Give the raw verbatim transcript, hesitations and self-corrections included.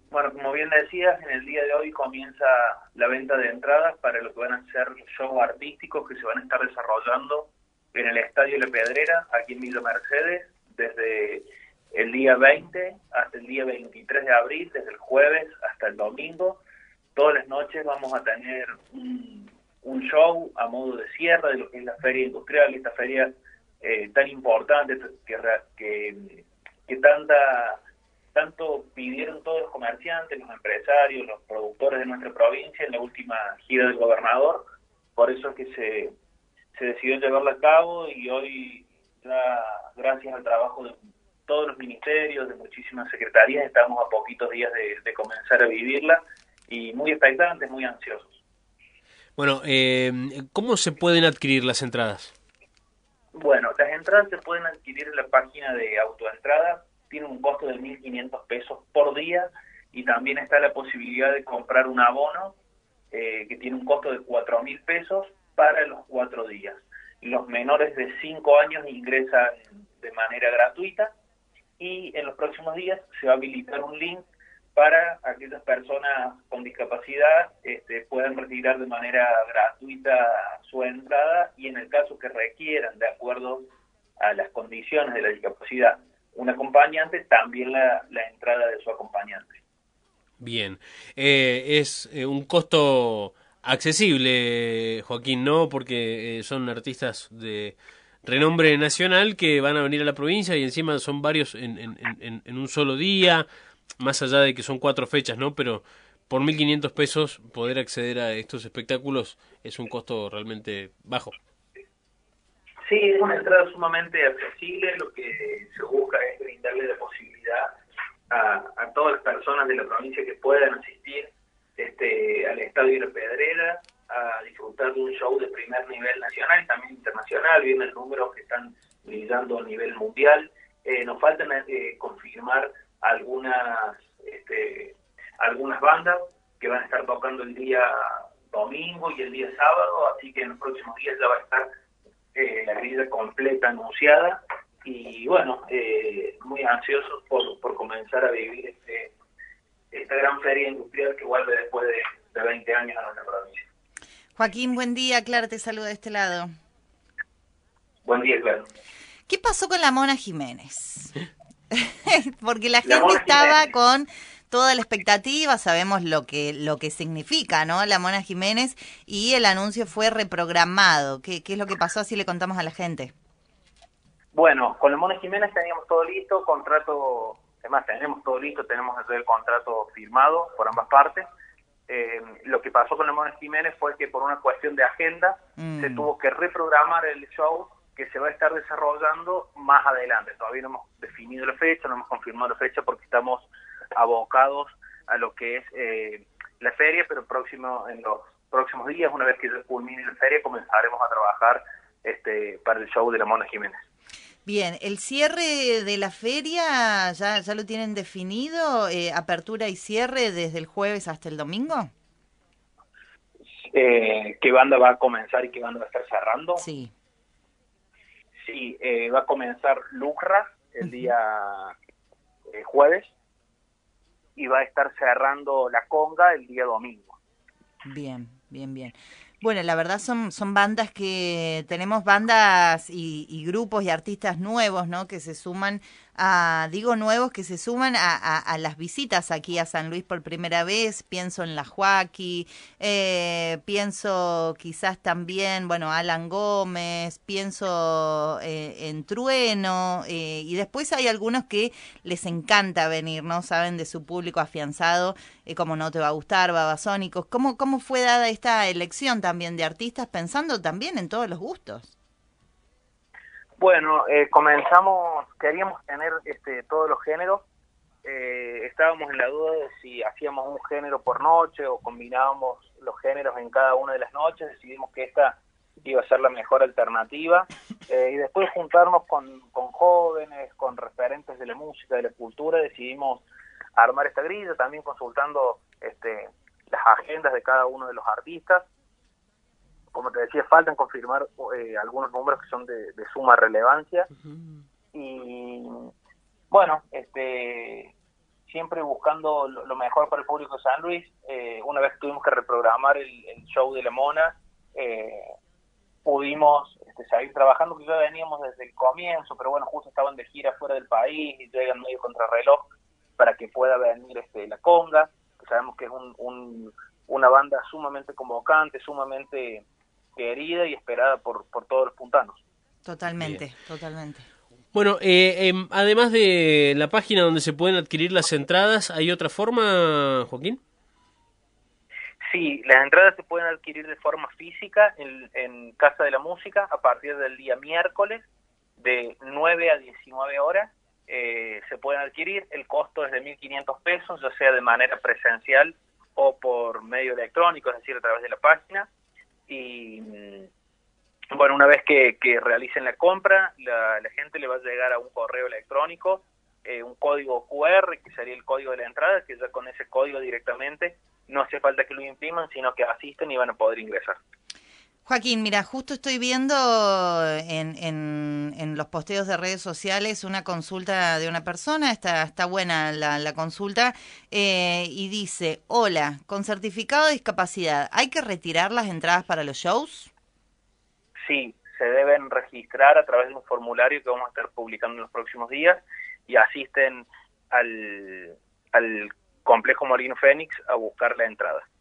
Bueno, como bien decías, en el día de hoy comienza la venta de entradas para lo que van a ser los shows artísticos que se van a estar desarrollando en el Estadio La Pedrera, aquí en Villa Mercedes, desde el día veinte hasta el día veintitrés de abril, desde el jueves hasta el domingo. Todas las noches vamos a tener un, un show a modo de cierre de lo que es la Feria Industrial, esta feria eh, tan importante que, que, que tanta... tanto pidieron todos los comerciantes, los empresarios, los productores de nuestra provincia en la última gira del gobernador. Por eso es que se, se decidió llevarla a cabo y hoy, ya, gracias al trabajo de todos los ministerios, de muchísimas secretarías, estamos a poquitos días de, de comenzar a vivirla y muy expectantes, muy ansiosos. Bueno, eh, ¿cómo se pueden adquirir las entradas? Bueno, las entradas se pueden adquirir en la página de Autoentradas. Tiene un costo de mil quinientos pesos por día y también está la posibilidad de comprar un abono eh, que tiene un costo de cuatro mil pesos para los cuatro días. Los menores de cinco años ingresan de manera gratuita y en los próximos días se va a habilitar un link para aquellas personas con discapacidad este, puedan retirar de manera gratuita su entrada y en el caso que requieran, de acuerdo a las condiciones de la discapacidad, un acompañante, también la, la entrada de su acompañante. Bien, eh, es eh, un costo accesible, Joaquín, ¿no? Porque eh, son artistas de renombre nacional que van a venir a la provincia y encima son varios en, en, en, en un solo día, más allá de que son cuatro fechas, ¿no? Pero por mil quinientos pesos poder acceder a estos espectáculos es un costo realmente bajo. Sí, es una entrada sumamente accesible. Lo que se busca es brindarle la posibilidad a, a todas las personas de la provincia que puedan asistir este, al Estadio de La Pedrera a disfrutar de un show de primer nivel nacional y también internacional. Vienen números que están brillando a nivel mundial. Eh, nos faltan eh, confirmar algunas este, algunas bandas que van a estar tocando el día domingo y el día sábado, así que en los próximos días ya va a estar Eh, la grilla completa anunciada y bueno, eh, muy ansiosos por, por comenzar a vivir este, esta gran feria industrial que vuelve después de, de veinte años a nuestra provincia. Joaquín, buen día. Clara te saluda de este lado. Buen día, claro. ¿Qué pasó con la Mona Jiménez? Porque la La gente Mona estaba Jiménez. con toda la expectativa, sabemos lo que lo que significa, ¿no? La Mona Jiménez, y el anuncio fue reprogramado. ¿Qué, qué es lo que pasó? Así le contamos a la gente. Bueno, con la Mona Jiménez teníamos todo listo, contrato, además tenemos todo listo, tenemos el contrato firmado por ambas partes. Eh, lo que pasó con la Mona Jiménez fue que por una cuestión de agenda mm. se tuvo que reprogramar el show que se va a estar desarrollando más adelante. Todavía no hemos definido la fecha, no hemos confirmado la fecha porque estamos abocados a lo que es eh, la feria, pero próximo en los próximos días, una vez que se culmine la feria, comenzaremos a trabajar este, para el show de la Mona Jiménez. Bien, ¿el cierre de la feria ya, ya lo tienen definido? Eh, ¿Apertura y cierre desde el jueves hasta el domingo? Eh, ¿Qué banda va a comenzar y qué banda va a estar cerrando? Sí. Sí, eh, va a comenzar Lucra el uh-huh. día eh, jueves y va a estar cerrando La Conga el día domingo. Bien, bien, bien. Bueno, la verdad son, son bandas que tenemos bandas y, y grupos y artistas nuevos, ¿no? Que se suman a, digo nuevos, que se suman a, a, a las visitas aquí a San Luis por primera vez. Pienso en La Joaquí, eh, pienso quizás también, bueno, Alan Gómez, pienso eh, en Trueno, eh, y después hay algunos que les encanta venir, ¿no? Saben de su público afianzado, eh, como No Te Va a Gustar, Babasónicos. ¿Cómo, cómo fue dada esta elección también de artistas, pensando también en todos los gustos? Bueno, eh, comenzamos, queríamos tener este, todos los géneros, eh, estábamos en la duda de si hacíamos un género por noche o combinábamos los géneros en cada una de las noches, decidimos que esta iba a ser la mejor alternativa, eh, y después de juntarnos con, con jóvenes, con referentes de la música, de la cultura, decidimos armar esta grilla, también consultando este, las agendas de cada uno de los artistas. Como te decía, faltan confirmar eh, algunos números que son de, de suma relevancia. Uh-huh. Y bueno, este siempre buscando lo, lo mejor para el público de San Luis. Eh, una vez que tuvimos que reprogramar el, el show de La Mona, eh, pudimos este, seguir trabajando, que ya veníamos desde el comienzo, pero bueno, justo estaban de gira fuera del país y llegan medio contrarreloj para que pueda venir este, La Conga, que sabemos que es un, un, una banda sumamente convocante, sumamente querida y esperada por, por todos los puntanos. Totalmente, Bien. totalmente. Bueno, eh, eh, además de la página donde se pueden adquirir las entradas, ¿hay otra forma, Joaquín? Sí, las entradas se pueden adquirir de forma física en, en Casa de la Música a partir del día miércoles de nueve a diecinueve horas. Eh, se pueden adquirir, el costo es de mil quinientos pesos, ya sea de manera presencial o por medio electrónico, es decir, a través de la página. Y bueno, una vez que, que realicen la compra, la, la gente le va a llegar a un correo electrónico, eh, un código Q R, que sería el código de la entrada, que ya con ese código directamente no hace falta que lo impriman, sino que asisten y van a poder ingresar. Joaquín, mira, justo estoy viendo en, en, en los posteos de redes sociales una consulta de una persona, está, está buena la, la consulta, eh, y dice, hola, con certificado de discapacidad, ¿hay que retirar las entradas para los shows? Sí, se deben registrar a través de un formulario que vamos a estar publicando en los próximos días y asisten al, al Complejo Molino Fénix a buscar la entrada.